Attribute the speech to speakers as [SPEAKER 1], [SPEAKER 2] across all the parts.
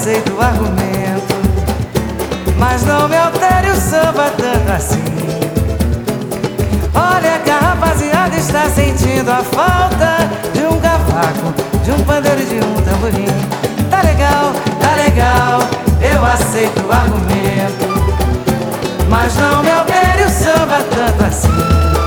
[SPEAKER 1] aceito o argumento, mas não me altere o samba tanto assim. Olha que a rapaziada está sentindo a falta de um cavaco, de um pandeiro e de um tamborim. Tá legal, eu aceito o argumento, mas não me altere o samba tanto assim.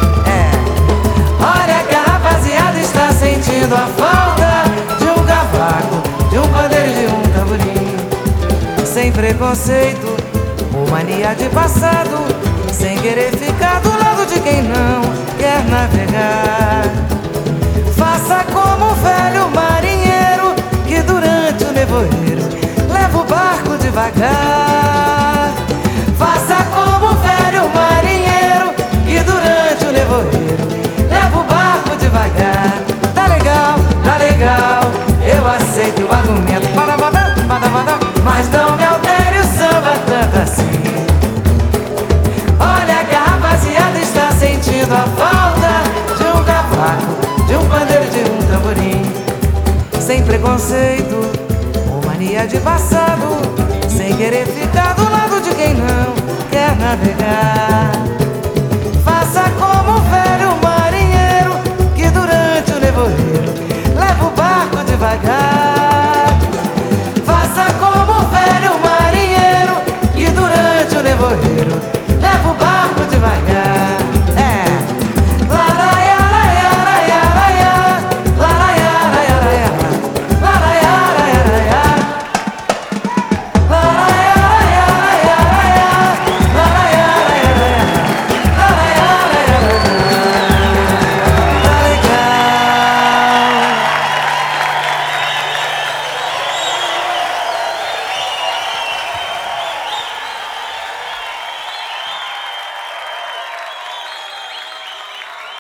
[SPEAKER 1] Olha que a rapaziada está sentindo a falta de um cavaco, de um pandeiro e de um tamborim. Sem preconceito ou mania de passado, sem querer ficar do lado de quem não quer navegar. Faça como um velho marinheiro que durante o nevoeiro leva o barco devagar. Faça como um velho marinheiro que durante o nevoeiro leva o barco devagar. Tá legal, eu aceito o argumento, mas não me altere o samba tanto assim. Olha que a rapaziada está sentindo a falta de um cavaco, de um pandeiro, de um tamborim. Sem preconceito ou mania de passado, sem querer ficar do lado de quem não quer navegar. Faça como um velho marinheiro que durante o nevoeiro leva o barco devagar.